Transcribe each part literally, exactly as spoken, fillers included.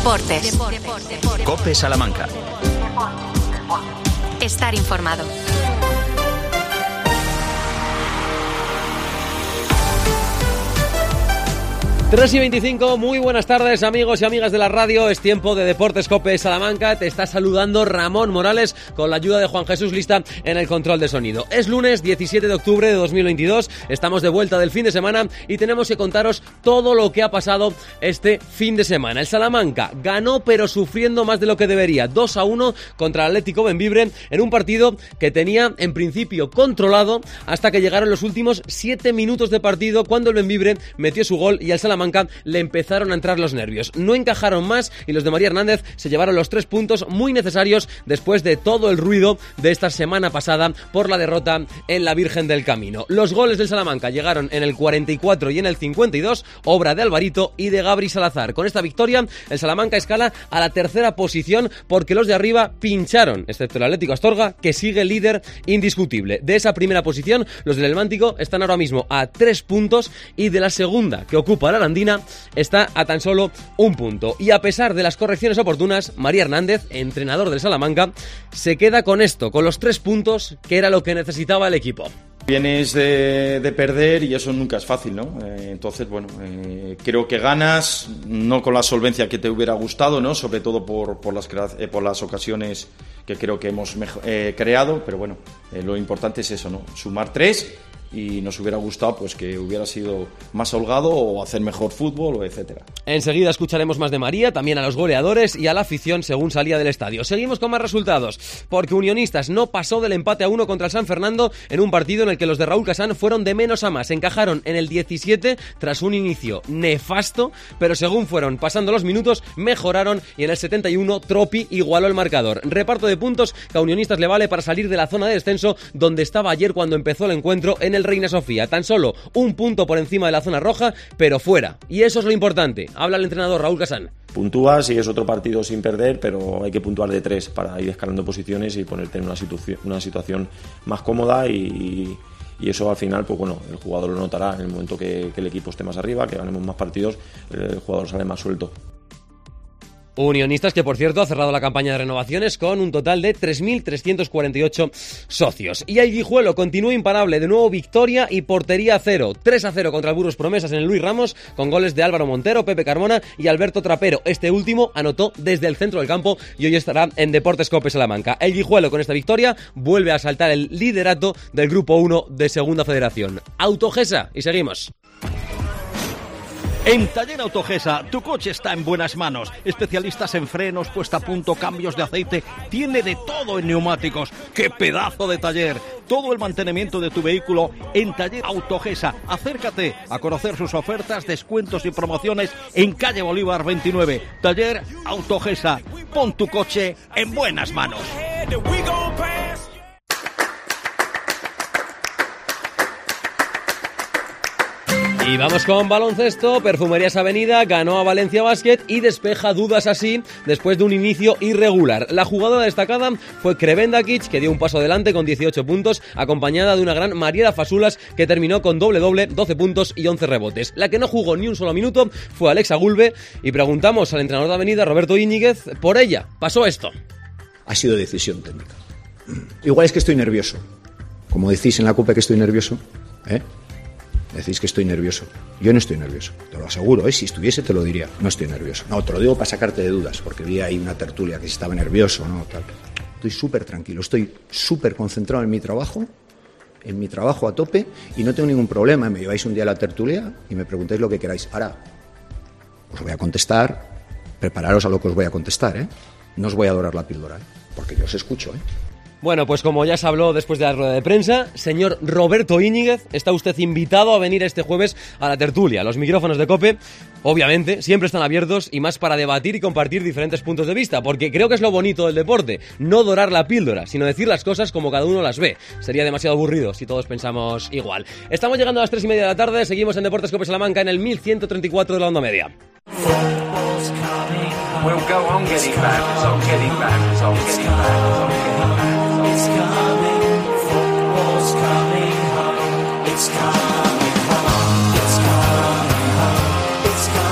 Deportes. COPE Salamanca. Estar informado. tres y veinticinco, muy buenas tardes amigos y amigas de la radio, es tiempo de Deportes COPE Salamanca, te está saludando Ramón Morales con la ayuda de Juan Jesús Lista en el control de sonido. Es lunes diecisiete de octubre de dos mil veintidós, estamos de vuelta del fin de semana y tenemos que contaros todo lo que ha pasado este fin de semana. El Salamanca ganó pero sufriendo más de lo que debería, dos a uno contra el Atlético Bembibre en un partido que tenía en principio controlado hasta que llegaron los últimos siete minutos de partido cuando el Bembibre metió su gol y el Salamanca le empezaron a entrar los nervios. No encajaron más y los de María Hernández se llevaron los tres puntos muy necesarios después de todo el ruido de esta semana pasada por la derrota en la Virgen del Camino. Los goles del Salamanca llegaron en el cuarenta y cuatro y en el cincuenta y dos, obra de Alvarito y de Gabri Salazar. Con esta victoria, el Salamanca escala a la tercera posición porque los de arriba pincharon, excepto el Atlético Astorga, que sigue líder indiscutible. De esa primera posición, los del Helmántico están ahora mismo a tres puntos y de la segunda, que ocupa la Andina, está a tan solo un punto. Y a pesar de las correcciones oportunas, María Hernández, entrenador del Salamanca, se queda con esto, con los tres puntos, que era lo que necesitaba el equipo. Vienes de, de perder y eso nunca es fácil, ¿no? Eh, entonces, bueno, eh, creo que ganas, no con la solvencia que te hubiera gustado, ¿no? Sobre todo por, por, las, eh, por las ocasiones que creo que hemos eh, creado, pero bueno, eh, lo importante es eso, ¿no? Sumar tres. Y nos hubiera gustado pues que hubiera sido más holgado o hacer mejor fútbol, o etcétera. Enseguida escucharemos más de María, también a los goleadores y a la afición según salía del estadio. Seguimos con más resultados, porque Unionistas no pasó del empate a uno contra el San Fernando en un partido en el que los de Raúl Casán fueron de menos a más. Encajaron en el diecisiete tras un inicio nefasto, pero según fueron pasando los minutos mejoraron y en el setenta y uno Tropi igualó el marcador. Reparto de puntos que a Unionistas le vale para salir de la zona de descenso donde estaba ayer cuando empezó el encuentro en el Reina Sofía, tan solo un punto por encima de la zona roja, pero fuera. Y eso es lo importante. Habla el entrenador Raúl Casán. Puntúas y es otro partido sin perder, pero hay que puntuar de tres para ir escalando posiciones y ponerte en una, situ- una situación más cómoda y, y eso al final, pues bueno, el jugador lo notará en el momento que, que el equipo esté más arriba, que ganemos más partidos, el jugador sale más suelto. Unionistas que, por cierto, ha cerrado la campaña de renovaciones con un total de tres mil trescientos cuarenta y ocho socios. Y el Guijuelo continúa imparable, de nuevo victoria y portería a cero. tres a cero contra el Burgos Promesas en el Luis Ramos, con goles de Álvaro Montero, Pepe Carmona y Alberto Trapero. Este último anotó desde el centro del campo y hoy estará en Deportes COPE Salamanca. El Guijuelo, con esta victoria, vuelve a saltar el liderato del Grupo uno de Segunda Federación. Autogesa, y seguimos. En Taller Autogesa, tu coche está en buenas manos. Especialistas en frenos, puesta a punto, cambios de aceite. Tiene de todo en neumáticos. ¡Qué pedazo de taller! Todo el mantenimiento de tu vehículo en Taller Autogesa. Acércate a conocer sus ofertas, descuentos y promociones en calle Bolívar veintinueve. Taller Autogesa. Pon tu coche en buenas manos. Y vamos con baloncesto. Perfumerías Avenida ganó a Valencia Basket y despeja dudas así después de un inicio irregular. La jugadora destacada fue Krevendakic, que dio un paso adelante con dieciocho puntos, acompañada de una gran Mariela Fasulas, que terminó con doble-doble, doce puntos y once rebotes. La que no jugó ni un solo minuto fue Alexa Gulbe y preguntamos al entrenador de Avenida, Roberto Íñiguez, por ella. Pasó esto. Ha sido decisión técnica. Igual es que estoy nervioso. Como decís en la COPE que estoy nervioso, ¿eh? Decís que estoy nervioso. Yo no estoy nervioso, te lo aseguro, ¿eh? Si estuviese te lo diría. No estoy nervioso. No, te lo digo para sacarte de dudas, porque vi ahí una tertulia que si estaba nervioso, ¿no? Tal. Estoy súper tranquilo, estoy súper concentrado en mi trabajo, en mi trabajo a tope, y no tengo ningún problema. Me lleváis un día a la tertulia y me preguntáis lo que queráis. Ahora, os voy a contestar, prepararos a lo que os voy a contestar, ¿eh? No os voy a dorar la píldora, ¿eh? Porque yo os escucho, ¿eh? Bueno, pues como ya se habló después de la rueda de prensa, señor Roberto Íñiguez, está usted invitado a venir este jueves a la tertulia. Los micrófonos de COPE, obviamente, siempre están abiertos y más para debatir y compartir diferentes puntos de vista, porque creo que es lo bonito del deporte, no dorar la píldora, sino decir las cosas como cada uno las ve. Sería demasiado aburrido si todos pensamos igual. Estamos llegando a las tres y media de la tarde, seguimos en Deportes COPE Salamanca en el mil ciento treinta y cuatro de la onda media. We'll go on getting back, on getting back, on getting back, on getting back. It's coming, football's coming home. It's coming home, it's coming home, it's coming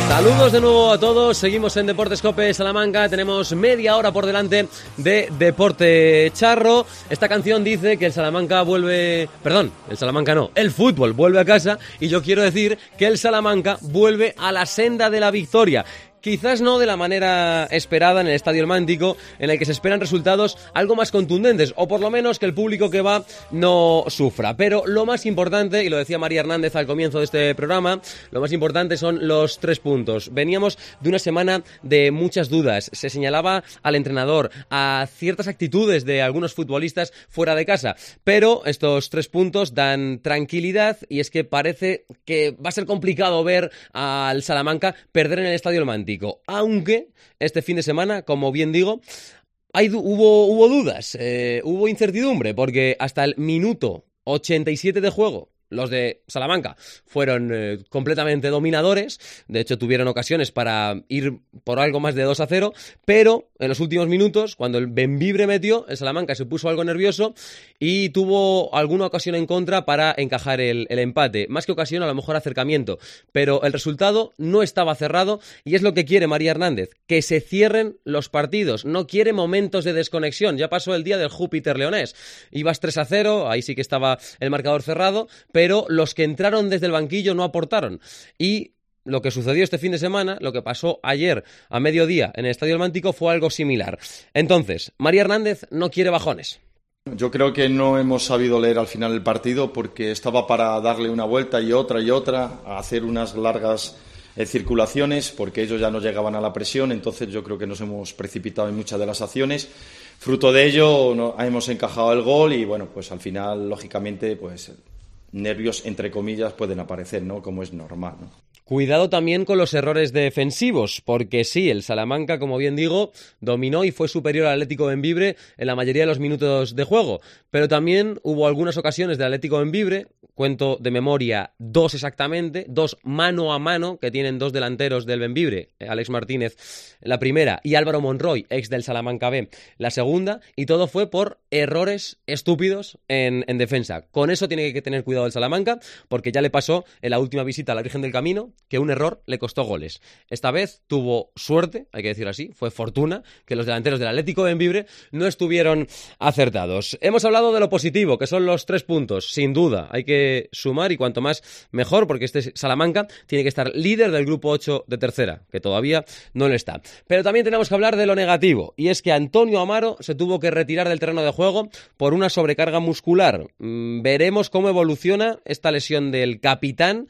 Saludos de nuevo a todos, seguimos en Deportes Cope Salamanca, tenemos media hora por delante de Deporte Charro. Esta canción dice que el Salamanca vuelve, perdón, el Salamanca no, el fútbol vuelve a casa, y yo quiero decir que el Salamanca vuelve a la senda de la victoria. Quizás no de la manera esperada en el Estadio El Mántico, en el que se esperan resultados algo más contundentes, o por lo menos que el público que va no sufra. Pero lo más importante, y lo decía María Hernández al comienzo de este programa, lo más importante son los tres puntos. Veníamos de una semana de muchas dudas. Se señalaba al entrenador, a ciertas actitudes de algunos futbolistas fuera de casa. Pero estos tres puntos dan tranquilidad, y es que parece que va a ser complicado ver al Salamanca perder en el Estadio El Mántico. Aunque este fin de semana, como bien digo, hay, hubo, hubo dudas, eh, hubo incertidumbre, porque hasta el minuto ochenta y siete de juego los de Salamanca fueron eh, completamente dominadores. De hecho, tuvieron ocasiones para ir por algo más de dos a cero, pero en los últimos minutos, cuando el Bembibre metió, el Salamanca se puso algo nervioso y tuvo alguna ocasión en contra para encajar el, el empate. Más que ocasión, a lo mejor acercamiento, pero el resultado no estaba cerrado, y es lo que quiere María Hernández, que se cierren los partidos. No quiere momentos de desconexión. Ya pasó el día del Júpiter Leonés. Ibas tres a cero, ahí sí que estaba el marcador cerrado, pero los que entraron desde el banquillo no aportaron. Y lo que sucedió este fin de semana, lo que pasó ayer a mediodía en el Estadio El Mántico, fue algo similar. Entonces, María Hernández no quiere bajones. Yo creo que no hemos sabido leer al final el partido, porque estaba para darle una vuelta y otra y otra, a hacer unas largas eh, circulaciones, porque ellos ya no llegaban a la presión. Entonces yo creo que nos hemos precipitado en muchas de las acciones. Fruto de ello no, hemos encajado el gol, y bueno, pues al final, lógicamente, pues nervios, entre comillas, pueden aparecer, ¿no? Como es normal, ¿no? Cuidado también con los errores defensivos, porque sí, el Salamanca, como bien digo, dominó y fue superior al Atlético Bembibre en la mayoría de los minutos de juego, pero también hubo algunas ocasiones del Atlético Bembibre, cuento de memoria dos exactamente, dos mano a mano que tienen dos delanteros del Bembibre, Alex Martínez la primera y Álvaro Monroy, ex del Salamanca B, la segunda, y todo fue por errores estúpidos en, en defensa. Con eso tiene que tener cuidado el Salamanca, porque ya le pasó en la última visita a la Virgen del Camino que un error le costó goles. Esta vez tuvo suerte, hay que decirlo así, fue fortuna que los delanteros del Atlético Bembibre no estuvieron acertados. Hemos hablado de lo positivo, que son los tres puntos, sin duda, hay que sumar, y cuanto más mejor, porque este Salamanca tiene que estar líder del grupo ocho de tercera, que todavía no lo está. Pero también tenemos que hablar de lo negativo, y es que Antonio Amaro se tuvo que retirar del terreno de juego por una sobrecarga muscular. Mm, veremos cómo evoluciona esta lesión del capitán,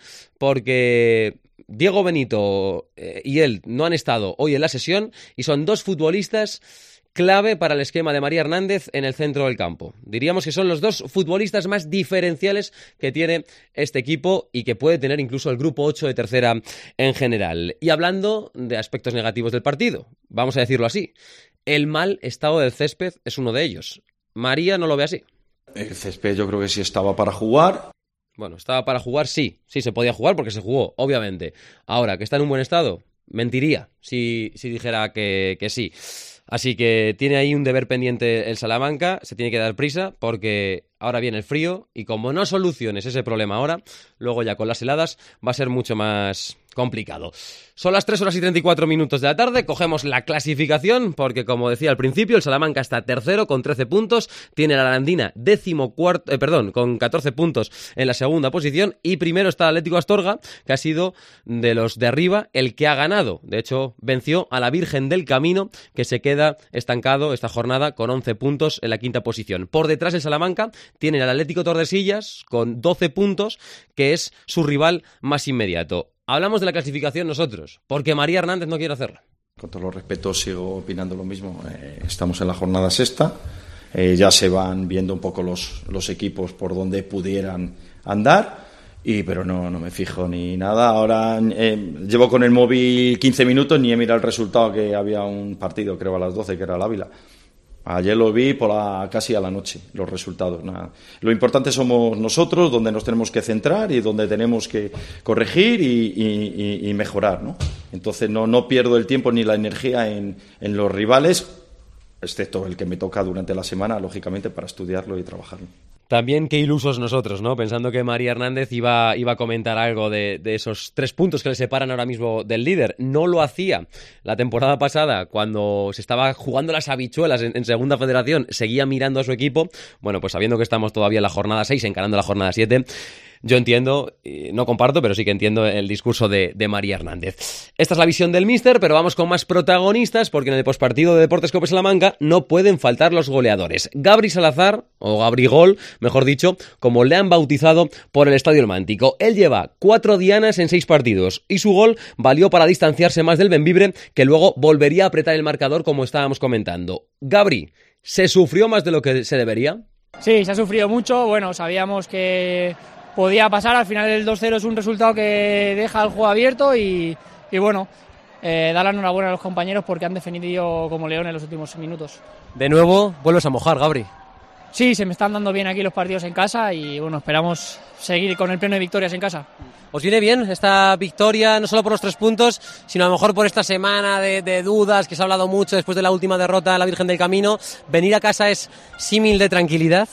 porque Diego Benito eh, y él no han estado hoy en la sesión, y son dos futbolistas clave para el esquema de María Hernández en el centro del campo. Diríamos que son los dos futbolistas más diferenciales que tiene este equipo, y que puede tener incluso el grupo ocho de tercera en general. Y hablando de aspectos negativos del partido, vamos a decirlo así, el mal estado del césped es uno de ellos. María no lo ve así. El césped yo creo que sí estaba para jugar. Bueno, estaba para jugar, sí, sí se podía jugar porque se jugó, obviamente. Ahora, ¿que está en un buen estado? Mentiría si, si dijera que, que sí. Así que tiene ahí un deber pendiente el Salamanca, se tiene que dar prisa, porque ahora viene el frío, y como no soluciones ese problema ahora, luego ya con las heladas va a ser mucho más complicado. Son las tres horas y treinta y cuatro minutos de la tarde, cogemos la clasificación, porque como decía al principio, el Salamanca está tercero con trece puntos, tiene la Arandina décimo cuarto, eh, perdón, con catorce puntos en la segunda posición, y primero está el Atlético Astorga, que ha sido de los de arriba el que ha ganado. De hecho, venció a la Virgen del Camino, que se queda estancado esta jornada con once puntos en la quinta posición. Por detrás el Salamanca tiene al Atlético Tordesillas con doce puntos, que es su rival más inmediato. Hablamos de la clasificación nosotros, porque María Hernández no quiere hacerla. Con todos los respetos, sigo opinando lo mismo. Eh, estamos en la jornada sexta, eh, ya se van viendo un poco los, los equipos por donde pudieran andar, y pero no, no me fijo ni nada. Ahora eh, llevo con el móvil quince minutos, ni he mirado el resultado, que había un partido, creo a las doce, que era el Ávila. Ayer lo vi por la, casi a la noche, los resultados. Nada. Lo importante somos nosotros, donde nos tenemos que centrar y donde tenemos que corregir y, y, y mejorar, ¿no? Entonces no, no pierdo el tiempo ni la energía en, en los rivales, excepto el que me toca durante la semana, lógicamente, para estudiarlo y trabajarlo. También qué ilusos nosotros, ¿no? Pensando que María Hernández iba, iba a comentar algo de, de esos tres puntos que le separan ahora mismo del líder. No lo hacía la temporada pasada, cuando se estaba jugando las habichuelas en, en Segunda Federación, seguía mirando a su equipo. Bueno, pues sabiendo que estamos todavía en la jornada seis, encarando la jornada siete, yo entiendo, no comparto, pero sí que entiendo el discurso de, de María Hernández. Esta es la visión del míster, pero vamos con más protagonistas, porque en el pospartido de Deportes Cope Salamanca no pueden faltar los goleadores. Gabri Salazar, o Gabrigol, mejor dicho, como le han bautizado por el Estadio El Mántico. Él lleva cuatro dianas en seis partidos, y su gol valió para distanciarse más del Bembibre, que luego volvería a apretar el marcador, como estábamos comentando. Gabri, ¿se sufrió más de lo que se debería? Sí, se ha sufrido mucho. Bueno, sabíamos que podía pasar. Al final el dos cero es un resultado que deja el juego abierto y, y bueno, eh, dar la enhorabuena a los compañeros porque han defendido como leones en los últimos minutos. De nuevo, vuelves a mojar, Gabri. Sí, se me están dando bien aquí los partidos en casa y bueno, esperamos seguir con el pleno de victorias en casa. ¿Os viene bien esta victoria, no solo por los tres puntos, sino a lo mejor por esta semana de, de dudas que se ha hablado mucho después de la última derrota en la Virgen del Camino? ¿Venir a casa es símil de tranquilidad?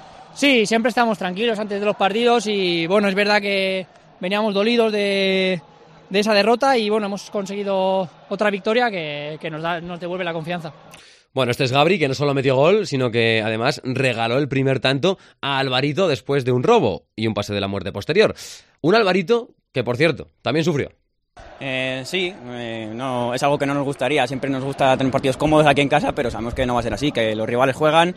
Sí, siempre estamos tranquilos antes de los partidos y bueno, es verdad que veníamos dolidos de, de esa derrota y bueno, hemos conseguido otra victoria que, que nos, da, nos devuelve la confianza. Bueno, este es Gabri, que no solo metió gol, sino que además regaló el primer tanto a Alvarito después de un robo y un pase de la muerte posterior. Un Alvarito que, por cierto, también sufrió. Eh, sí, eh, no, es algo que no nos gustaría. Siempre nos gusta tener partidos cómodos aquí en casa, pero sabemos que no va a ser así, que los rivales juegan.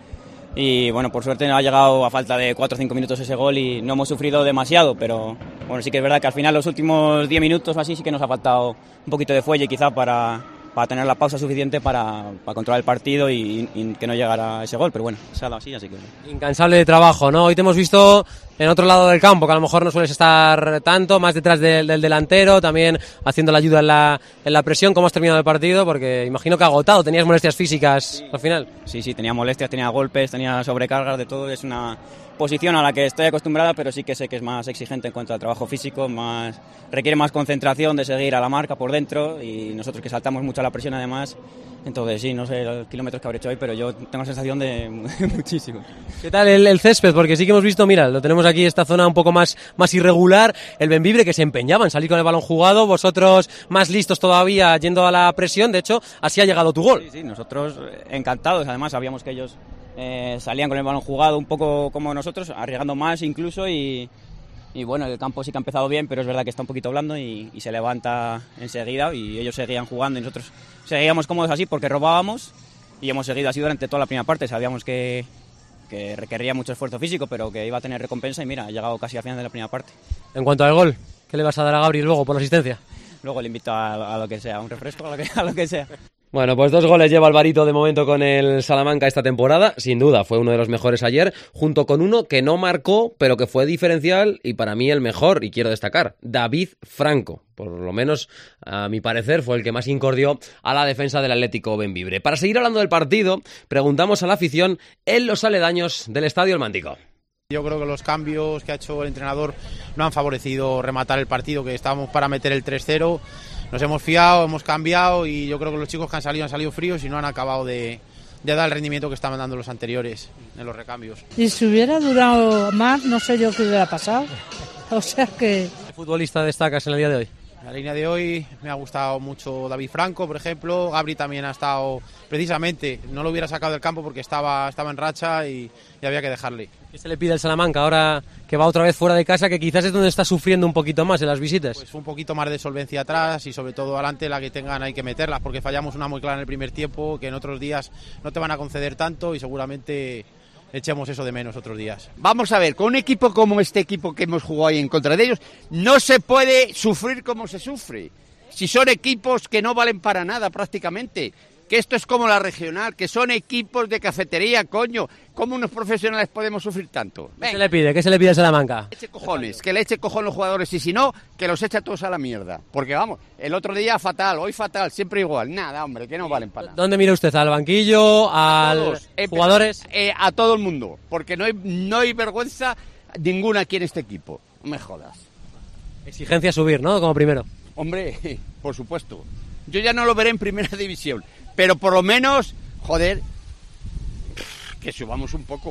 Y bueno, por suerte nos ha llegado a falta de cuatro o cinco minutos ese gol y no hemos sufrido demasiado, pero bueno, sí que es verdad que al final los últimos diez minutos o así sí que nos ha faltado un poquito de fuelle quizá para, para tener la pausa suficiente para, para controlar el partido y, y que no llegara ese gol, pero bueno, se ha dado así, así que... Incansable de trabajo, ¿no? Hoy te hemos visto en otro lado del campo, que a lo mejor no sueles estar tanto, más detrás del, del delantero, también haciendo la ayuda en la, en la presión. ¿Cómo has terminado el partido? Porque imagino que agotado, tenías molestias físicas sí. Al final. Sí, sí, tenía molestias, tenía golpes, tenía sobrecargas, de todo. Es una posición a la que estoy acostumbrada, pero sí que sé que es más exigente en cuanto al trabajo físico, más requiere más concentración de seguir a la marca por dentro y nosotros que saltamos mucho a la presión además. Entonces sí, no sé los kilómetros que habré hecho hoy, pero yo tengo la sensación de muchísimo. ¿Qué tal el, el césped? Porque sí que hemos visto, mira, lo tenemos aquí, esta zona un poco más, más irregular, el Bembibre que se empeñaba en salir con el balón jugado, vosotros más listos todavía yendo a la presión, de hecho, así ha llegado tu gol. Sí, sí, nosotros encantados, además sabíamos que ellos eh, salían con el balón jugado un poco como nosotros, arriesgando más incluso y... Y bueno, el campo sí que ha empezado bien, pero es verdad que está un poquito blando y, y se levanta enseguida y ellos seguían jugando y nosotros seguíamos cómodos así porque robábamos y hemos seguido así durante toda la primera parte. Sabíamos que, que requería mucho esfuerzo físico, pero que iba a tener recompensa y mira, ha llegado casi al final de la primera parte. En cuanto al gol, ¿qué le vas a dar a Gabri luego por la asistencia? Luego le invito a, a lo que sea, a un refresco, a lo que, a lo que sea. Bueno, pues dos goles lleva Alvarito de momento con el Salamanca esta temporada. Sin duda, fue uno de los mejores ayer, junto con uno que no marcó, pero que fue diferencial y para mí el mejor, y quiero destacar, David Franco. Por lo menos, a mi parecer, fue el que más incordió a la defensa del Atlético Bembibre. Para seguir hablando del partido, preguntamos a la afición en los aledaños del Estadio El Mántico. Yo creo que los cambios que ha hecho el entrenador no han favorecido rematar el partido, que estábamos para meter el tres cero. Nos hemos fiado, hemos cambiado y yo creo que los chicos que han salido han salido fríos y no han acabado de, de dar el rendimiento que estaban dando los anteriores en los recambios. Y si hubiera durado más, no sé yo qué hubiera pasado. O sea que... ¿Qué futbolista destacas en el día de hoy? En la línea de hoy me ha gustado mucho David Franco, por ejemplo. Gabri también ha estado, precisamente, no lo hubiera sacado del campo porque estaba, estaba en racha y, y había que dejarle. ¿Qué se le pide al Salamanca ahora que va otra vez fuera de casa, que quizás es donde está sufriendo un poquito más en las visitas? Pues un poquito más de solvencia atrás y sobre todo adelante la que tengan hay que meterlas, porque fallamos una muy clara en el primer tiempo, que en otros días no te van a conceder tanto y seguramente echemos eso de menos otros días. Vamos a ver, con un equipo como este equipo que hemos jugado ahí en contra de ellos, no se puede sufrir como se sufre. Si son equipos que no valen para nada prácticamente, que esto es como la regional, que son equipos de cafetería, coño. ¿Cómo unos profesionales podemos sufrir tanto? ¿Qué se le pide? ¿Qué se le pide a Salamanca? Que le eche cojones, que le eche cojones los jugadores y si no, que los echa todos a la mierda. Porque vamos, el otro día fatal, hoy fatal, siempre igual. Nada, hombre, que no valen para nada. ¿Dónde mira usted? ¿Al banquillo? ¿A los eh, jugadores? Eh, a todo el mundo, porque no hay, no hay vergüenza ninguna aquí en este equipo. No me jodas. Exigencia subir, ¿no? Como primero. Hombre, por supuesto. Yo ya no lo veré en primera división, pero por lo menos, joder, que subamos un poco.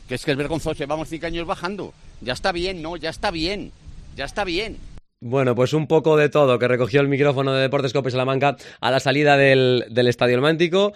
Que es que es vergonzoso, llevamos cinco años bajando. Ya está bien, no, ya está bien, ya está bien. Bueno, pues un poco de todo que recogió el micrófono de Deportes Cope Salamanca a la salida del, del Estadio El Mántico.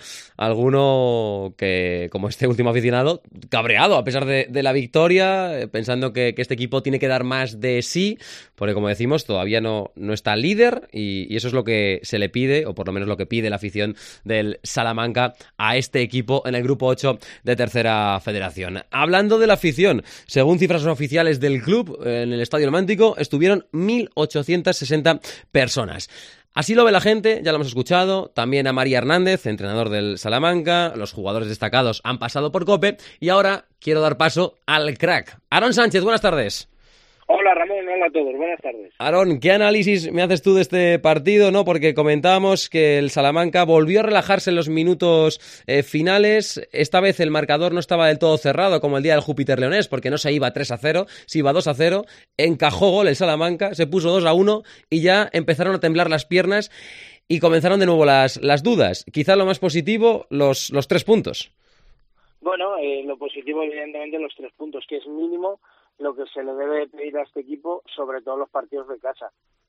Alguno que, como este último aficionado, cabreado a pesar de, de la victoria, pensando que, que este equipo tiene que dar más de sí, porque como decimos, todavía no, no está líder y, y eso es lo que se le pide, o por lo menos lo que pide la afición del Salamanca a este equipo en el grupo ocho de Tercera Federación. Hablando de la afición, según cifras oficiales del club, en el Estadio El Mántico estuvieron mil ochocientas sesenta personas. Así lo ve la gente, ya lo hemos escuchado, también a María Hernández, entrenador del Salamanca, los jugadores destacados han pasado por Cope y ahora quiero dar paso al crack. Aarón Sánchez, buenas tardes. Hola Ramón, hola a todos, buenas tardes. Aarón, ¿qué análisis me haces tú de este partido? ¿No? Porque comentábamos que el Salamanca volvió a relajarse en los minutos eh, finales. Esta vez el marcador no estaba del todo cerrado como el día del Júpiter Leonés, porque no se iba tres a cero, se iba dos a cero. Encajó gol el Salamanca, se puso dos a uno y ya empezaron a temblar las piernas y comenzaron de nuevo las, las dudas. Quizá lo más positivo, los, los tres puntos. Bueno, eh, lo positivo evidentemente los tres puntos, que es mínimo lo que se le debe pedir a este equipo, sobre todo los partidos de casa.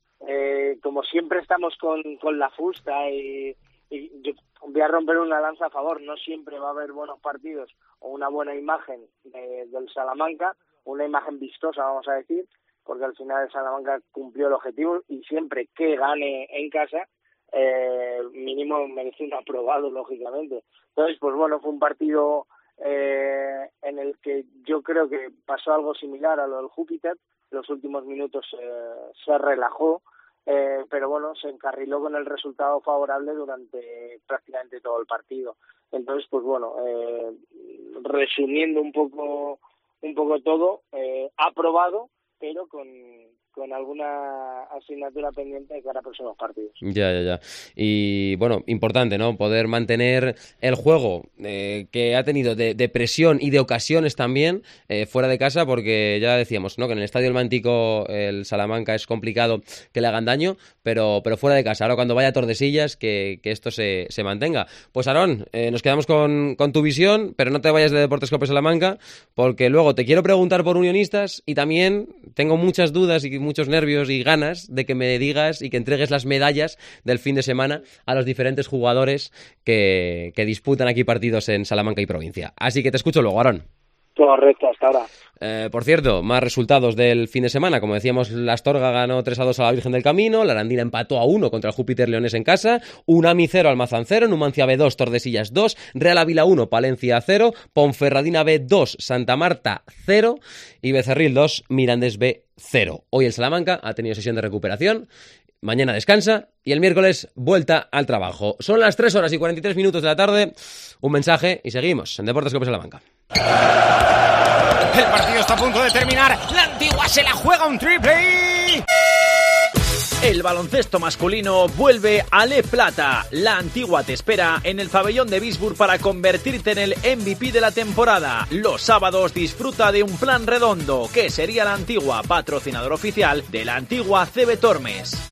Eh, como siempre estamos con, con la fusta y, y yo voy a romper una lanza a favor, no siempre va a haber buenos partidos o una buena imagen de, del Salamanca, una imagen vistosa vamos a decir, porque al final el Salamanca cumplió el objetivo y siempre que gane en casa, eh, mínimo merece un aprobado lógicamente. Entonces, pues bueno, fue un partido Eh, en el que yo creo que pasó algo similar a lo del Júpiter. Los últimos minutos eh, se relajó, eh, pero bueno, se encarriló con el resultado favorable durante prácticamente todo el partido. Entonces, pues bueno, eh, resumiendo un poco un poco todo, eh, aprobado, pero con, con alguna asignatura pendiente de cara a próximos partidos. Ya, ya, ya. Y bueno, importante, ¿no? Poder mantener el juego eh, que ha tenido de, de presión y de ocasiones también eh, fuera de casa, porque ya decíamos, ¿no? Que en el Estadio El Mántico el Salamanca es complicado que le hagan daño, pero, pero fuera de casa. Ahora cuando vaya a Tordesillas, que, que esto se, se mantenga. Pues Aarón, eh, nos quedamos con, con tu visión, pero no te vayas de Deportes Cope Salamanca, porque luego te quiero preguntar por Unionistas y también tengo muchas dudas y muchos nervios y ganas de que me digas y que entregues las medallas del fin de semana a los diferentes jugadores que, que disputan aquí partidos en Salamanca y provincia. Así que te escucho luego, Aarón. Correcto, hasta ahora. Eh, por cierto, más resultados del fin de semana. Como decíamos, la Astorga ganó tres a dos a la Virgen del Camino, la Arandina empató a uno contra el Júpiter Leonés en casa, Unami cero, Almazán cero, Numancia B dos, Tordesillas dos, Real Ávila uno, Palencia cero, Ponferradina B dos, Santa Marta cero y Becerril dos, Mirandés B cero. Hoy el Salamanca ha tenido sesión de recuperación, mañana descansa y el miércoles vuelta al trabajo. Son las tres horas y cuarenta y tres minutos de la tarde. Un mensaje y seguimos en Deportes Cope Salamanca. El partido está a punto de terminar. La Antigua se la juega un triple y... El baloncesto masculino vuelve a Le Plata. La Antigua te espera en el pabellón de Bisburg para convertirte en el M V P de la temporada. Los sábados disfruta de un plan redondo, que sería la Antigua, patrocinador oficial de la Antigua C B Tormes.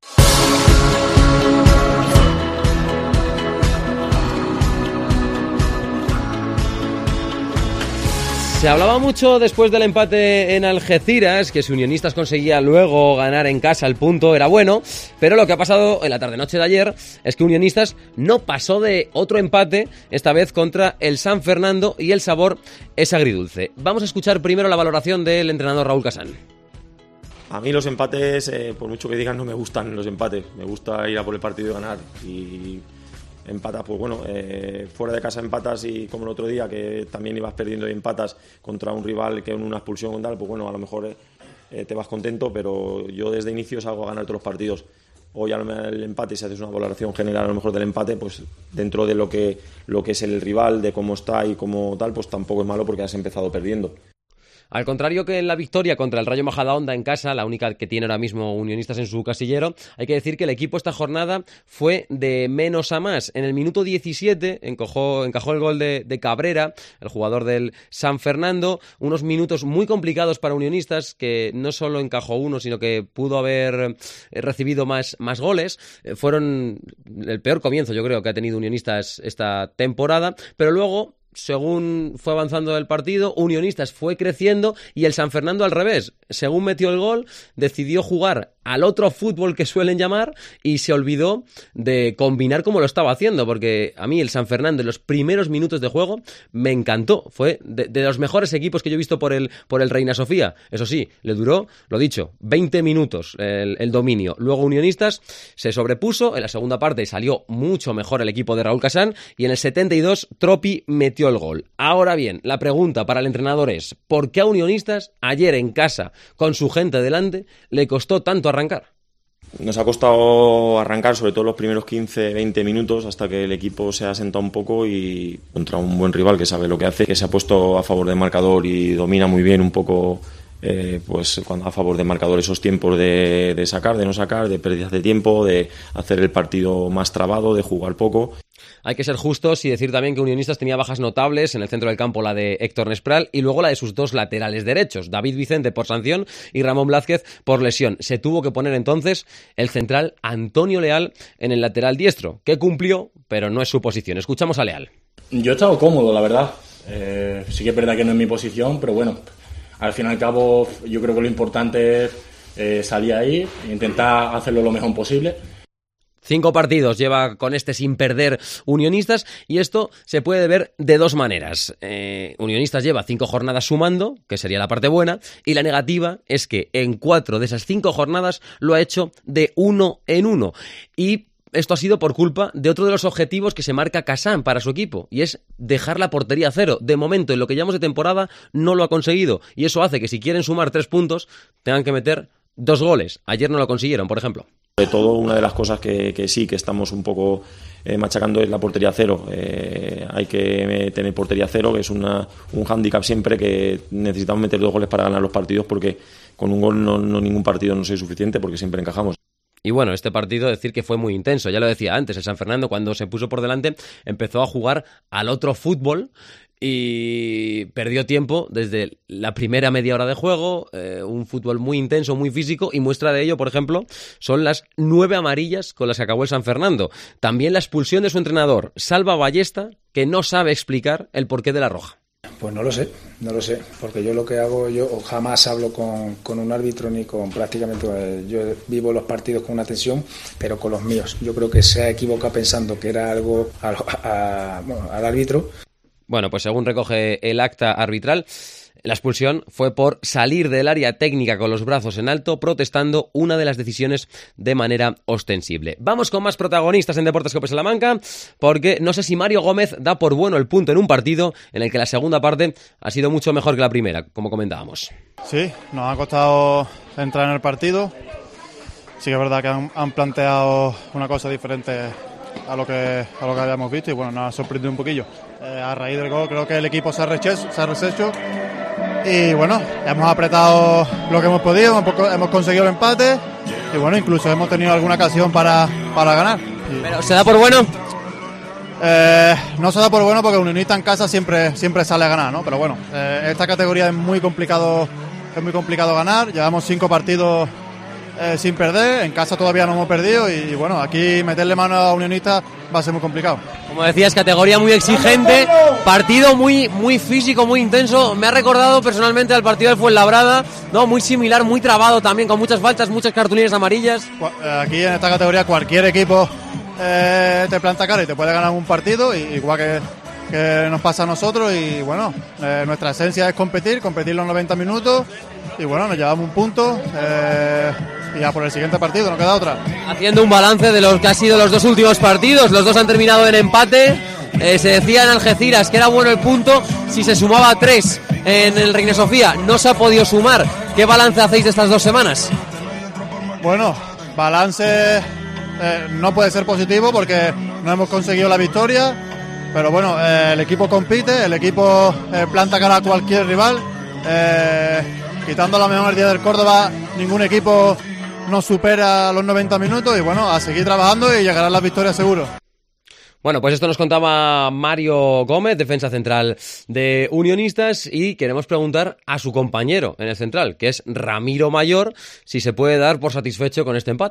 Se hablaba mucho después del empate en Algeciras, que si Unionistas conseguía luego ganar en casa el punto era bueno, pero lo que ha pasado en la tarde-noche de ayer es que Unionistas no pasó de otro empate, esta vez contra el San Fernando, y el sabor es agridulce. Vamos a escuchar primero la valoración del entrenador Raúl Casán. A mí los empates, eh, por mucho que digan, no me gustan los empates. Me gusta ir a por el partido y ganar. Y empatas, pues bueno, eh, fuera de casa empatas y como el otro día que también ibas perdiendo y empatas contra un rival que en una expulsión o tal, pues bueno, a lo mejor eh, te vas contento, pero yo desde inicio salgo a ganar todos los partidos. Hoy al empate, si haces una valoración general a lo mejor del empate, pues dentro de lo que, lo que es el rival, de cómo está y cómo tal, pues tampoco es malo porque has empezado perdiendo. Al contrario que en la victoria contra el Rayo Majadahonda en casa, la única que tiene ahora mismo Unionistas en su casillero, hay que decir que el equipo esta jornada fue de menos a más. En el minuto diecisiete encajó, encajó el gol de, de Cabrera, el jugador del San Fernando, unos minutos muy complicados para Unionistas, que no solo encajó uno, sino que pudo haber recibido más, más goles. Fueron el peor comienzo, yo creo, que ha tenido Unionistas esta temporada, pero luego según fue avanzando el partido, Unionistas fue creciendo y el San Fernando al revés. Según metió el gol, decidió jugar al otro fútbol que suelen llamar y se olvidó de combinar como lo estaba haciendo, porque a mí el San Fernando en los primeros minutos de juego me encantó. Fue de, de los mejores equipos que yo he visto por el, por el Reina Sofía. Eso sí, le duró, lo dicho, veinte minutos el, el dominio. Luego Unionistas se sobrepuso, en la segunda parte salió mucho mejor el equipo de Raúl Casán y en el setenta y dos Tropi metió el gol. Ahora bien, la pregunta para el entrenador es: ¿por qué a Unionistas ayer en casa, con su gente delante, le costó tanto arrancar? Nos ha costado arrancar, sobre todo los primeros quince veinte minutos, hasta que el equipo se ha sentado un poco y contra un buen rival que sabe lo que hace, que se ha puesto a favor del marcador y domina muy bien un poco eh, pues cuando a favor del marcador esos tiempos de, de sacar, de no sacar, de pérdidas de tiempo, de hacer el partido más trabado, de jugar poco. Hay que ser justos y decir también que Unionistas tenía bajas notables, en el centro del campo la de Héctor Nespral y luego la de sus dos laterales derechos, David Vicente por sanción y Ramón Blázquez por lesión. Se tuvo que poner entonces el central Antonio Leal en el lateral diestro, que cumplió, pero no es su posición. Escuchamos a Leal. Yo he estado cómodo, la verdad. Eh, sí que es verdad que no es mi posición, pero bueno, al fin y al cabo yo creo que lo importante es eh, salir ahí e intentar hacerlo lo mejor posible. Cinco partidos lleva con este sin perder Unionistas y esto se puede ver de dos maneras. Eh, Unionistas lleva cinco jornadas sumando, que sería la parte buena, y la negativa es que en cuatro de esas cinco jornadas lo ha hecho de uno en uno. Y esto ha sido por culpa de otro de los objetivos que se marca Casán para su equipo, y es dejar la portería a cero. De momento, en lo que llevamos de temporada, no lo ha conseguido, y eso hace que si quieren sumar tres puntos, tengan que meter dos goles. Ayer no lo consiguieron, por ejemplo. Sobre todo, una de las cosas que, que sí que estamos un poco eh, machacando es la portería cero. Eh, hay que tener portería cero, que es una, un hándicap siempre, que necesitamos meter dos goles para ganar los partidos, porque con un gol no, no ningún partido no es suficiente, porque siempre encajamos. Y bueno, este partido, decir que fue muy intenso, ya lo decía antes, el San Fernando cuando se puso por delante empezó a jugar al otro fútbol y perdió tiempo desde la primera media hora de juego, eh, un fútbol muy intenso, muy físico, y muestra de ello, por ejemplo, son las nueve amarillas con las que acabó el San Fernando. También la expulsión de su entrenador, Salva Ballesta, que no sabe explicar el porqué de la roja. Pues no lo sé, no lo sé, porque yo lo que hago, yo jamás hablo con, con un árbitro ni con prácticamente, eh, yo vivo los partidos con una tensión, pero con los míos. Yo creo que se ha equivocado pensando que era algo a, a, a, bueno, al árbitro. Bueno, pues según recoge el acta arbitral, la expulsión fue por salir del área técnica con los brazos en alto, protestando una de las decisiones de manera ostensible. Vamos con más protagonistas en Deportes Cope Salamanca, porque no sé si Mario Gómez da por bueno el punto en un partido en el que la segunda parte ha sido mucho mejor que la primera, como comentábamos. Sí, nos ha costado entrar en el partido. Sí que es verdad que han, han planteado una cosa diferente a lo que a lo que habíamos visto y bueno, nos ha sorprendido un poquillo. Eh, a raíz del gol creo que el equipo se ha rehecho, se ha reshecho y bueno, hemos apretado lo que hemos podido, hemos, hemos conseguido el empate y bueno, incluso hemos tenido alguna ocasión para, para ganar. Y, ¿Pero se da por bueno? Eh, no se da por bueno porque Unionista en casa siempre, siempre sale a ganar, ¿no? Pero bueno, eh, esta categoría es muy complicado, es muy complicado ganar. Llevamos cinco partidos Eh, sin perder, en casa todavía no hemos perdido y, y bueno, aquí meterle mano a Unionista va a ser muy complicado. Como decías, categoría muy exigente, partido muy muy físico, muy intenso. Me ha recordado personalmente al partido del Fuenlabrada, ¿no? Muy similar, muy trabado también, con muchas faltas, muchas cartulinas amarillas. Aquí en esta categoría cualquier equipo eh, te planta cara y te puede ganar un partido, y, igual que, que nos pasa a nosotros, y bueno, eh, nuestra esencia es competir, competir los noventa minutos. Y bueno, nos llevamos un punto eh, y ya por el siguiente partido, no queda otra. Haciendo un balance de lo que han sido los dos últimos partidos, los dos han terminado en empate. Eh, se decía en Algeciras que era bueno el punto si se sumaba tres en el Reina Sofía. No se ha podido sumar. ¿Qué balance hacéis de estas dos semanas? Bueno, balance eh, no puede ser positivo porque no hemos conseguido la victoria. Pero bueno, eh, el equipo compite, el equipo eh, planta cara a cualquier rival. Eh, Quitando la mejor día del Córdoba, ningún equipo nos supera los noventa minutos y bueno, a seguir trabajando y llegarán las victorias seguro. Bueno, pues esto nos contaba Mario Gómez, defensa central de Unionistas, y queremos preguntar a su compañero en el central, que es Ramiro Mayor, si se puede dar por satisfecho con este empate.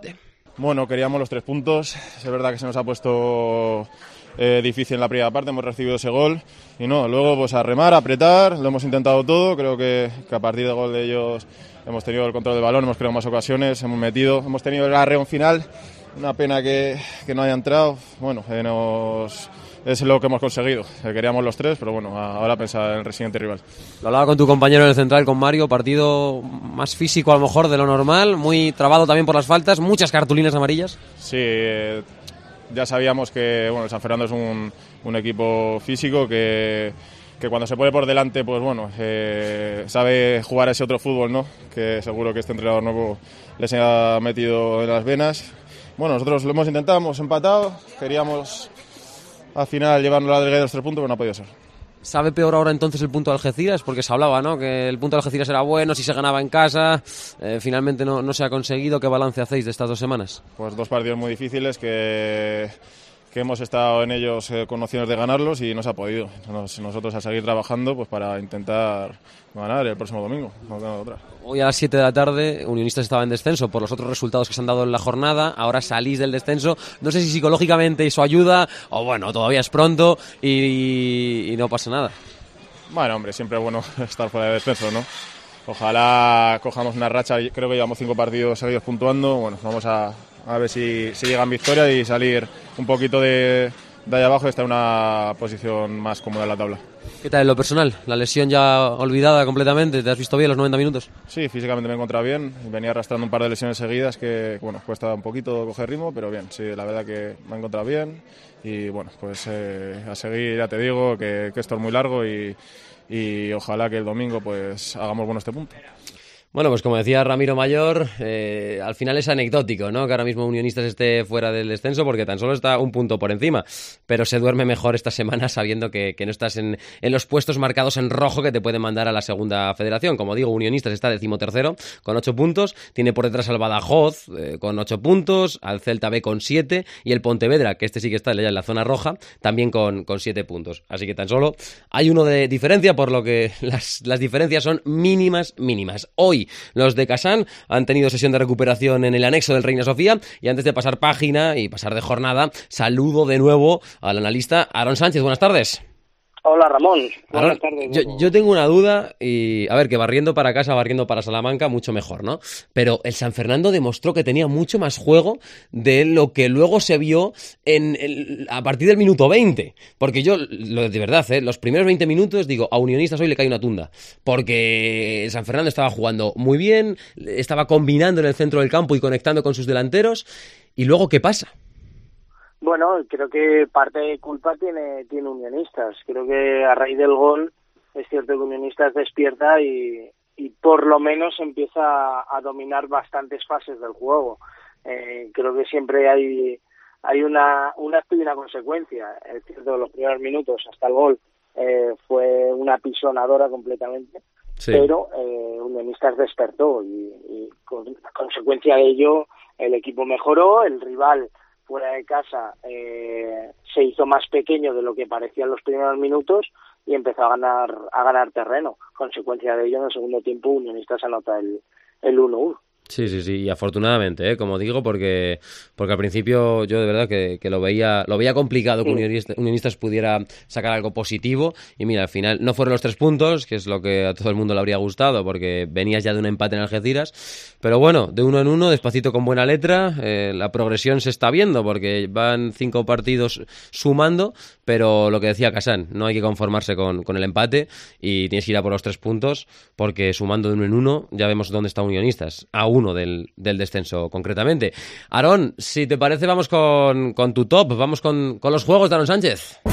Bueno, queríamos los tres puntos. Es verdad que se nos ha puesto eh, difícil en la primera parte, hemos recibido ese gol y no, luego pues a remar, a apretar, lo hemos intentado todo. Creo que, que a partir del gol de ellos hemos tenido el control del balón, hemos creado más ocasiones, hemos metido, hemos tenido el arreón final. Una pena que, que no haya entrado. Bueno, eh, nos... es lo que hemos conseguido. Eh, queríamos los tres, pero bueno, ahora pensar en el siguiente rival. Lo hablaba con tu compañero en el central, con Mario, partido más físico a lo mejor de lo normal, muy trabado también por las faltas, muchas cartulinas amarillas. Sí, eh, ya sabíamos que bueno, el San Fernando es un, un equipo físico que, que cuando se pone por delante, pues bueno, eh, sabe jugar ese otro fútbol, ¿no? Que seguro que este entrenador nuevo les ha metido en las venas. Bueno, nosotros lo hemos intentado, hemos empatado, queríamos al final llevarnos la delgada de los tres puntos, pero no ha podido ser. ¿Sabe peor ahora entonces el punto de Algeciras? Porque se hablaba, ¿no? Que el punto de Algeciras era bueno, si se ganaba en casa, eh, finalmente no, no se ha conseguido. ¿Qué balance hacéis de estas dos semanas? Pues dos partidos muy difíciles que, que hemos estado en ellos eh, con opciones de ganarlos y no se ha podido. Nos, nosotros a seguir trabajando pues para intentar ganar el próximo domingo. No tengo otra. Hoy a las siete de la tarde, Unionistas estaba en descenso por los otros resultados que se han dado en la jornada. Ahora salís del descenso. No sé si psicológicamente eso ayuda o bueno, todavía es pronto y, y no pasa nada. Bueno, hombre, siempre es bueno estar fuera de descenso, ¿no? Ojalá cojamos una racha. Creo que llevamos cinco partidos seguidos puntuando. Bueno, vamos a, a ver si, si llegan victorias y salir un poquito de, de ahí abajo y estar en una posición más cómoda en la tabla. ¿Qué tal en lo personal? ¿La lesión ya olvidada completamente? ¿Te has visto bien los noventa minutos? Sí, físicamente me he encontrado bien. Venía arrastrando un par de lesiones seguidas que, bueno, cuesta un poquito coger ritmo, pero bien, sí, la verdad que me he encontrado bien. Y bueno, pues eh, a seguir, ya te digo, que, que esto es muy largo y, y ojalá que el domingo pues hagamos bueno este punto. Bueno, pues como decía Ramiro Mayor, eh, al final es anecdótico, ¿no? Que ahora mismo Unionistas esté fuera del descenso porque tan solo está un punto por encima. Pero se duerme mejor esta semana sabiendo que, que no estás en, en los puestos marcados en rojo que te pueden mandar a la segunda federación. Como digo, Unionistas está decimotercero con ocho puntos. Tiene por detrás al Badajoz eh, con ocho puntos, al Celta B con siete y el Pontevedra, que este sí que está ya en la zona roja, también con, con siete puntos. Así que tan solo hay uno de diferencia, por lo que las, las diferencias son mínimas, mínimas. Hoy los de Casán han tenido sesión de recuperación en el anexo del Reina Sofía y antes de pasar página y pasar de jornada, saludo de nuevo al analista Aarón Sánchez. Buenas tardes. Hola Ramón, buenas Aarón, tardes. Yo, yo tengo una duda y a ver, que barriendo para casa, barriendo para Salamanca, mucho mejor, ¿no? Pero el San Fernando demostró que tenía mucho más juego de lo que luego se vio en el, a partir del minuto veinte. Porque yo, lo, de verdad, ¿eh? Los primeros veinte minutos, digo, a Unionistas hoy le cae una tunda. Porque el San Fernando estaba jugando muy bien, estaba combinando en el centro del campo y conectando con sus delanteros. ¿Y luego qué pasa? Bueno, creo que parte de culpa tiene, tiene Unionistas. Creo que a raíz del gol es cierto que Unionistas despierta y, y por lo menos empieza a dominar bastantes fases del juego. Eh, creo que siempre hay hay una, un acto y una consecuencia. Es cierto, los primeros minutos hasta el gol eh, fue una pisonadora completamente, sí. Pero eh, Unionistas despertó y, y con a consecuencia de ello el equipo mejoró, el rival fuera de casa eh, se hizo más pequeño de lo que parecía en los primeros minutos y empezó a ganar a ganar terreno. Consecuencia de ello, en el segundo tiempo, Unionistas anota el, el uno uno. Sí, sí, sí, y afortunadamente, ¿eh? Como digo, porque porque al principio yo de verdad que, que lo veía lo veía complicado que sí. Unionistas, Unionistas pudiera sacar algo positivo y mira, al final no fueron los tres puntos, que es lo que a todo el mundo le habría gustado, porque venías ya de un empate en Algeciras, pero bueno, de uno en uno, despacito con buena letra, eh, la progresión se está viendo, porque van cinco partidos sumando, pero lo que decía Casán, no hay que conformarse con, con el empate y tienes que ir a por los tres puntos, porque sumando de uno en uno ya vemos dónde está Unionistas, aún uno del, del descenso concretamente. Aarón, si te parece vamos con, con tu top, vamos con, con los juegos de Aarón Sánchez.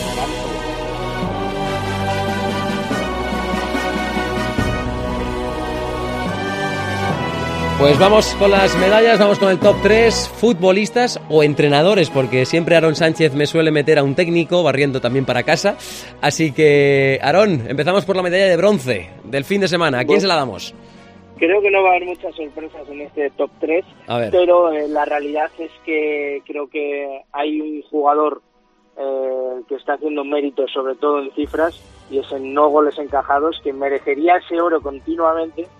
Pues vamos con las medallas, vamos con el top tres, futbolistas o entrenadores, porque siempre Aarón Sánchez me suele meter a un técnico, barriendo también para casa. Así que, Aarón, empezamos por la medalla de bronce del fin de semana. ¿A quién bueno. se la damos? Creo que no va a haber muchas sorpresas en este top tres, pero eh, la realidad es que creo que hay un jugador eh, que está haciendo méritos, sobre todo en cifras, y es en no goles encajados, que merecería ese oro continuamente,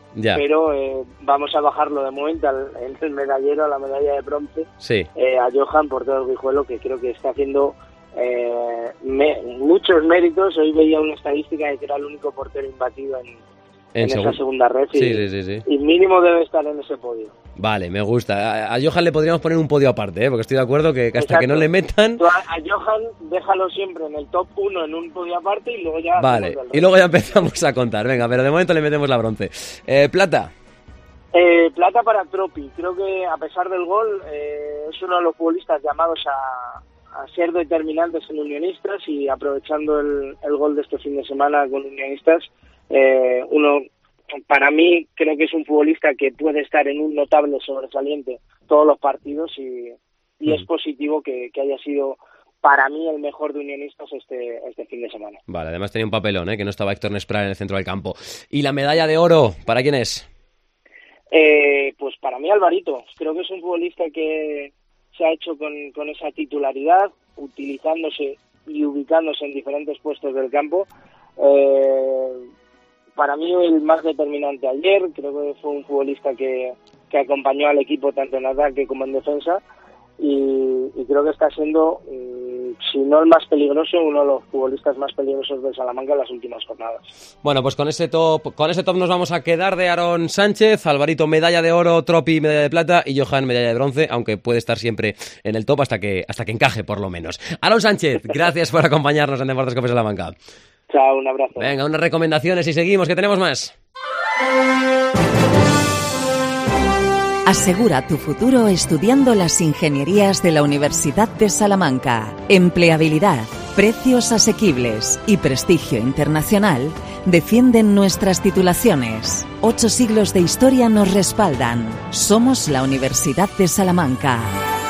Ya. pero eh, vamos a bajarlo de momento al, en el medallero, a la medalla de bronce, Sí. eh, a Johan Portero del Guijuelo, que creo que está haciendo eh, me, muchos méritos. Hoy veía una estadística de que era el único portero imbatido en, en, en esa segun... segunda red, y, sí, sí, sí, sí. y mínimo debe estar en ese podio. Vale, me gusta. A, a Johan le podríamos poner un podio aparte, ¿eh? Porque estoy de acuerdo que, que hasta Exacto. que no le metan... Tú a, a Johan déjalo siempre en el top uno en un podio aparte y luego ya... Vale, y luego ya empezamos a contar. Venga, pero de momento le metemos la bronce. Eh, plata. Eh, plata para Tropi. Creo que a pesar del gol eh, es uno de los futbolistas llamados a, a ser determinantes en Unionistas, y aprovechando el, el gol de este fin de semana con Unionistas, eh, uno... Para mí, creo que es un futbolista que puede estar en un notable sobresaliente todos los partidos, y, y mm. es positivo que, que haya sido, para mí, el mejor de Unionistas este, este fin de semana. Vale, además tenía un papelón, ¿eh? Que no estaba Héctor Nespral en el centro del campo. ¿Y la medalla de oro, para quién es? Eh, pues para mí, Alvarito. Creo que es un futbolista que se ha hecho con, con esa titularidad, utilizándose y ubicándose en diferentes puestos del campo. Eh... Para mí el más determinante ayer, creo que fue un futbolista que, que acompañó al equipo tanto en ataque como en defensa, y, y creo que está siendo, eh, si no el más peligroso, uno de los futbolistas más peligrosos de Salamanca en las últimas jornadas. Bueno, pues con ese top, con ese top nos vamos a quedar de Aaron Sánchez, Alvarito medalla de oro, Tropi medalla de plata y Johan medalla de bronce, aunque puede estar siempre en el top hasta que, hasta que encaje por lo menos. Aaron Sánchez, gracias por acompañarnos en Deportes Cope Salamanca. Chao, un abrazo. Venga, unas recomendaciones y seguimos, que tenemos más. Asegura tu futuro estudiando las ingenierías de la Universidad de Salamanca. Empleabilidad, precios asequibles y prestigio internacional defienden nuestras titulaciones. Ocho siglos de historia nos respaldan. Somos la Universidad de Salamanca.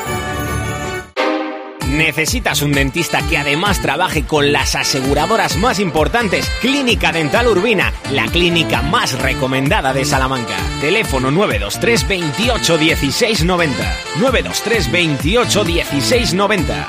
¿Necesitas un dentista que además trabaje con las aseguradoras más importantes? Clínica Dental Urbina, la clínica más recomendada de Salamanca. Teléfono nueve dos tres veintiocho dieciséis noventa. nueve dos tres veintiocho dieciséis noventa.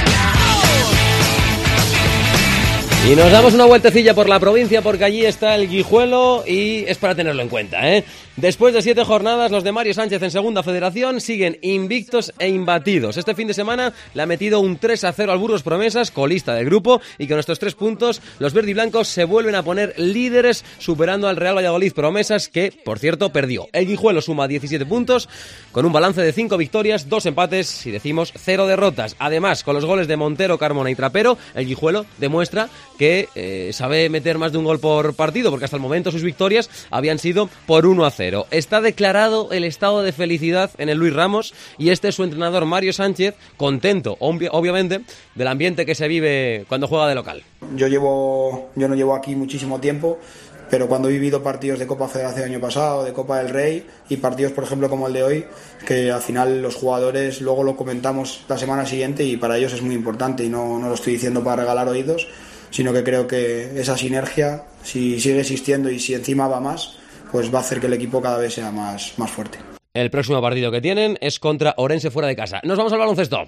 Y nos damos una vueltecilla por la provincia porque allí está el Guijuelo y es para tenerlo en cuenta, ¿eh? Después de siete jornadas, los de Mario Sánchez en Segunda Federación siguen invictos e imbatidos. Este fin de semana le ha metido un tres a cero al Burgos Promesas, colista del grupo, y con estos tres puntos los verdiblancos se vuelven a poner líderes, superando al Real Valladolid Promesas, que, por cierto, perdió. El Guijuelo suma diecisiete puntos, con un balance de cinco victorias, dos empates y, decimos, cero derrotas. Además, con los goles de Montero, Carmona y Trapero, el Guijuelo demuestra que eh, sabe meter más de un gol por partido, porque hasta el momento sus victorias habían sido por uno a cero. Está declarado el estado de felicidad en el Luis Ramos, y este es su entrenador Mario Sánchez, contento, obvi- obviamente, del ambiente que se vive cuando juega de local. Yo llevo, yo no llevo aquí muchísimo tiempo, pero cuando he vivido partidos de Copa Federación el año pasado, de Copa del Rey, y partidos, por ejemplo, como el de hoy, que al final los jugadores luego lo comentamos la semana siguiente, y para ellos es muy importante, y no, no lo estoy diciendo para regalar oídos, sino que creo que esa sinergia, si sigue existiendo y si encima va más, pues va a hacer que el equipo cada vez sea más, más fuerte. El próximo partido que tienen es contra Orense fuera de casa. Nos vamos al baloncesto.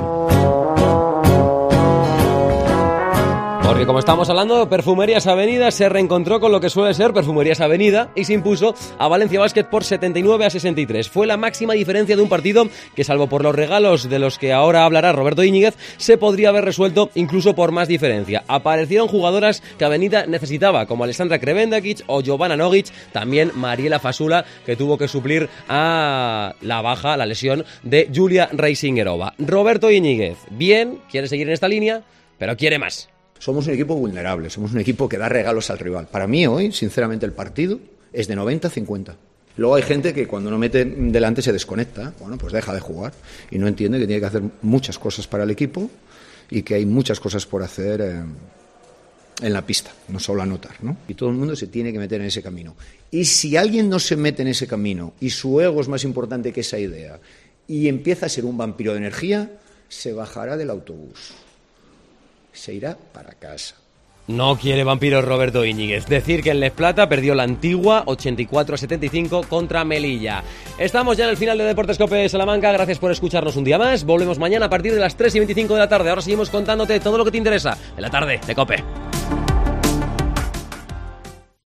Porque como estamos hablando, Perfumerías Avenida se reencontró con lo que suele ser Perfumerías Avenida y se impuso a Valencia Basket por setenta y nueve a sesenta y tres. Fue la máxima diferencia de un partido que, salvo por los regalos de los que ahora hablará Roberto Íñiguez, se podría haber resuelto incluso por más diferencia. Aparecieron jugadoras que Avenida necesitaba, como Alessandra Krevendakic o Giovanna Nogic, también Mariela Fasula, que tuvo que suplir a la baja, la lesión de Julia Reisingerova. Roberto Íñiguez, bien, quiere seguir en esta línea, pero quiere más. Somos un equipo vulnerable, somos un equipo que da regalos al rival. Para mí hoy, sinceramente, el partido es de noventa a cincuenta. Luego hay gente que cuando no mete delante se desconecta, bueno, pues deja de jugar y no entiende que tiene que hacer muchas cosas para el equipo y que hay muchas cosas por hacer eh, en la pista, no solo anotar, ¿no? Y todo el mundo se tiene que meter en ese camino. Y si alguien no se mete en ese camino y su ego es más importante que esa idea y empieza a ser un vampiro de energía, se bajará del autobús. Se irá para casa. No quiere vampiros Roberto Íñiguez. Decir que en Les Plata perdió la Antigua ochenta y cuatro a setenta y cinco contra Melilla. Estamos ya en el final de Deportes Cope Salamanca. Gracias por escucharnos un día más. Volvemos mañana a partir de las tres y veinticinco de la tarde. Ahora seguimos contándote todo lo que te interesa en la tarde de Cope.